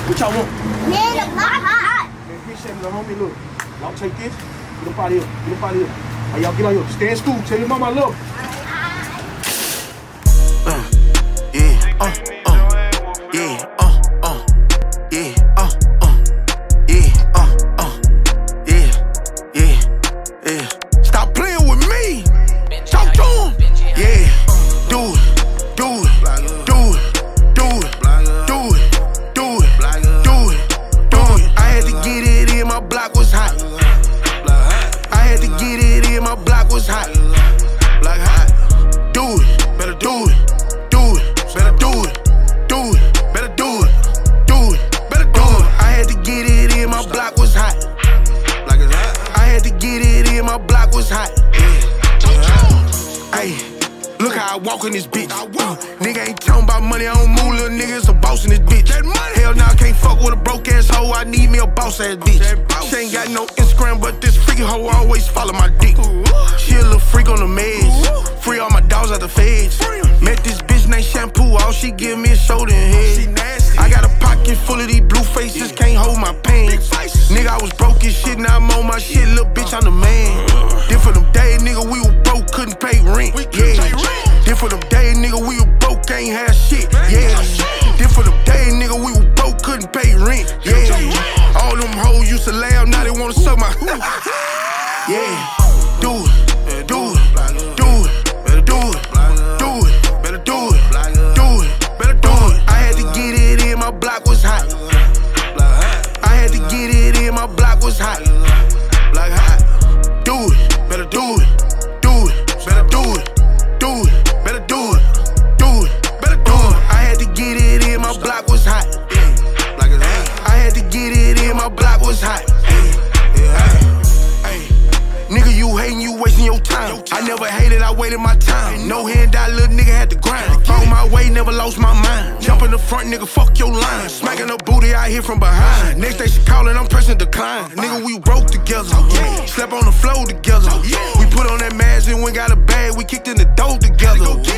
What y'all want? Man, the block hot. Man, appreciate it, homie. Look, y'all take this. Get up out of here. Get up out of here. Hey, y'all get on here. Stay in school. Tell your mama I love her. Stop playing with me. Talk to him. Yeah, do it, do it, do it, do it, do it, do it, do it, do it. I had to get it in, my block was hot. I had to get it in, my block was hot. Block hot. Do it, better do it, do it, better do it, do it, better do it, do it, better do it. I had to get it in, my block was hot. I had to get it in, my block was hot. Hey, look how I walk in this bitch. Nigga ain't talking about money, I don't move, little nigga, it's a boss in this bitch. Hell nah, I can't fuck with a broke ass hoe, I need me a boss ass bitch. She ain't got no Instagram, but this freaky hoe always follow my dick. She a little freak on the meds, free all my dogs out the feds. Met this bitch named Shampoo, all she give me is shoulder and head. I got a pocket full of these blue faces, can't hold my pants. Nigga, I was broke as shit, now I'm on my shit, little bitch, I'm the man. Then for them days, nigga, we were broke, couldn't pay rent, yeah. Then for them days, nigga, we were broke, ain't have shit, yeah. Then for them days, nigga, we were broke, couldn't pay rent, yeah. All them hoes used to laugh, now they wanna suck my yeah. Do it, do it, do it, better do it, do it, better do it, do it, better do it. I had to get it in, my block was hot. I had to get it in, my block was hot. Block hot. Do it, better do it, do it, better do it, do it, better do it, do it, better do it. I had to get it in, my block was hot. I had to get it in, my block was hot. Nigga, you hating, you wasting your time. I never hated, I waited my time. No handout, little nigga had to grind. On my way, never lost my mind. Jump in the front, nigga, fuck your line. Smacking her booty out here from behind. Next day she calling, I'm pressing decline. Nigga, we broke together. Slept on the floor together. We put on that mask and went got a bag. We kicked in the door together.